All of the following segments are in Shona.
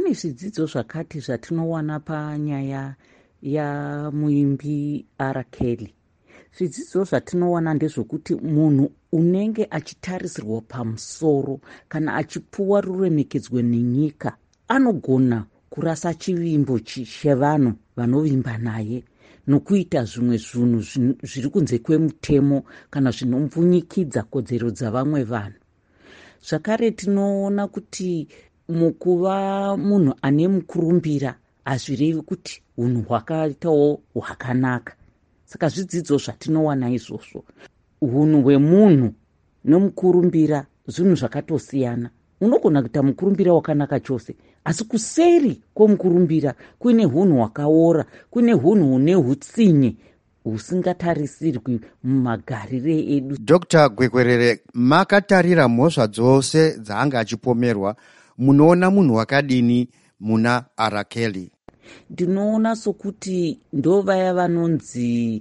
Pane zvidzidzo zvakati zvatinowana panyaya yamuimbi R. Kelly. Zvidzidzo zvatinowana ndezvokuti munhu unenge achitarisirwa pamusoro kana achipuwa ruremekedzwe nenyika anogona kurasa chivimbo chevanhu vanovimba naye nokuita zvimwe zvinhu zviri kunze kwemutemo kana zvinomvunyikidza kodzero dzavamwe vanhu. Zvakare tinoona kuti mukuva munhu ane mukurumbira hazvirevi kuti hunhu hwakaitawo hwakanaka. Saka zvidzidzo zvatinowana izvozvo. Hunhu hwemunhu nemukurumbira zvinhu zvakatosiyana. Unogona kuita mukurumbira wakanaka chose, asi kuseri kwomukurumbira kune hunhu hwakaora, kune hunhu hune hutsinye husingatarisirwi mumagarire edu. Dr. Gwekwerere, makatarira mhosva dzose dzaanga achipomerwa, munoona munhu wakadini muna R. Kelly? Ndinoona sokuti ndovaya vanonzi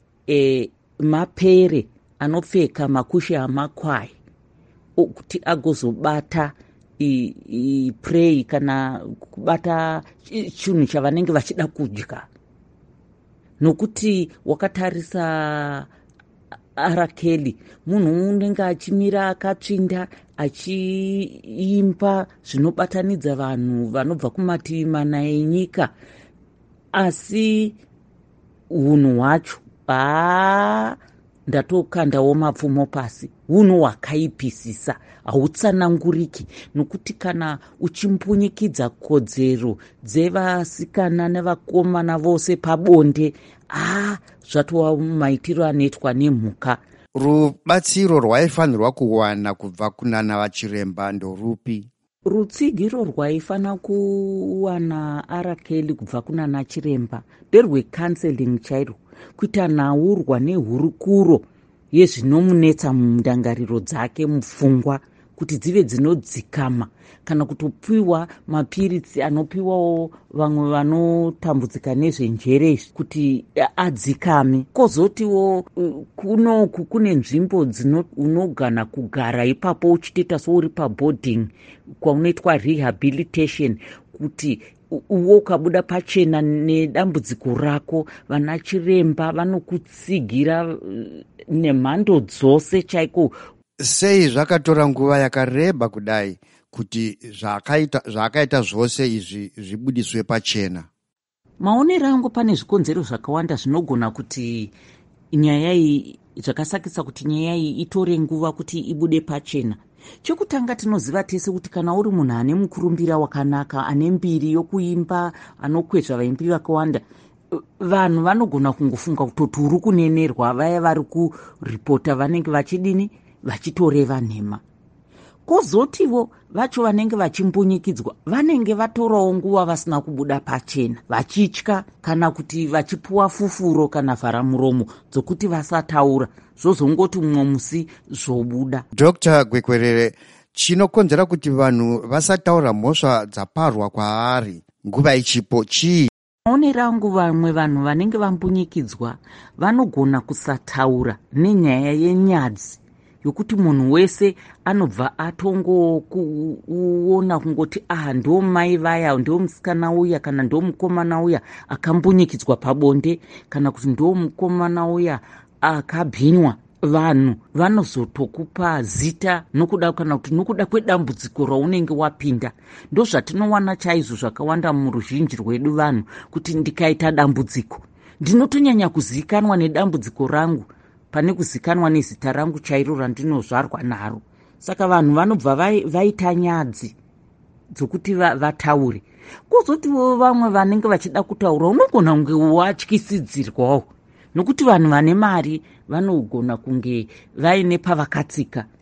mapere anopfeka makushe amakwai kuti agozobata prey kana kubata chinhu chavanenge vachida kudya. Nokuti wakatarisa R. Kelly, munhu unenge achimira akatsvinda achiimba zvinobatanidza vanhu vanobva kumativi mana enyika, asi hunhu hwacho ndatokandawo mapfumo pasi. Hunhu hwakaipisisa, hautsananguriki, nokuti kana uchimbunyikidza kodzero dzevasikana nevakomana vose pabonde, zvatova maitiro anoitwa nemhuka. Rubatsiro rwaifanirwa kuwana kubva kunana vachiremba ndorupi? Rutsigiro rwaifanira kuwana R. Kelly kubva kunana chiremba nderwecounseling chairwo, kuita nhaurwa nehurukuro yezvinomunetsa mundangariro dzake mupfungwa kuti dzive dzinodzikama, kana kutopiwa mapiritsi anopiwawo vamwe vanotambudzika nezvenjere kuti adzikame. Kozotiwo kunoku kune nzvimbo unogana kugara ipapo uchitoita souri paboarding kwaunoitwa rehabilitation, kuti uwo ukabuda pachena nedambudziko rako, vana chiremba vanokutsigira nemhando dzose chaiko. Sei zvakatora nguva yakareba kudai kuti zvakaita zvose izvi zvibudiswe pachena? Maonero angu pane zvikonzero zvakawanda zvinogona kuti nyaya iyi, zvakasakisa kuti nyaya iyi itore nguva kuti ibude pachena. Chekutanga tinoziva tese kuti kana uri munhu ane mukurumbira wakanaka, ane mbiri yokuimba, anokwezva vaimbi vakawanda, vanhu vanogona kungofunga kutoti uri kunenerwa. Vaya vari kuripota vanenge vachidini, vachitoreva nhema. Kozotivo vacho vanenge vachimbunyikidzwa vanenge vatorawo nguva vasina kubuda pachena, vachitya kana kuti vachipuwa fufuro kana vharamuromo dzokuti vasataura, zvozongoti mumwe musi zvobuda. Dr. Gwekwerere, chinokonzera kuti vanhu vasataura mhosva dzaparwa kwaari nguva ichipo chii? Maonero angu, vamwe vanhu vanenge vambunyikidzwa vanogona kusataura nenyaya yenyadzi yokuti munhu wese anobva atongokuona kungoti ndo mai vaya, ndo musikana uya kana ndo mukomana uya akambunyikidzwa pabonde, kana kuti ndo mukomana uya akabhinywa. Vanhu vanozotokupa zita nokuda kana kuti nokuda kwedambudziko raunenge wapinda. Ndo zvatinowana chaizvo zvakawanda muruzhinji rwedu vanhu, kuti ndikaita dambudziko ndinotonyanya kuzikanwa nedambudziko rangu pane kuzikanwa nezita rangu chairo randinozvarwa naro. Saka vanhu vanobva vaita nyadzi dzokuti vataure. Kozotiwo vamwe vanenge vachida kutaura unogona kunge watyisidzirwawo, nokuti vanhu vane mari vanogona kunge vaine pavakatsika.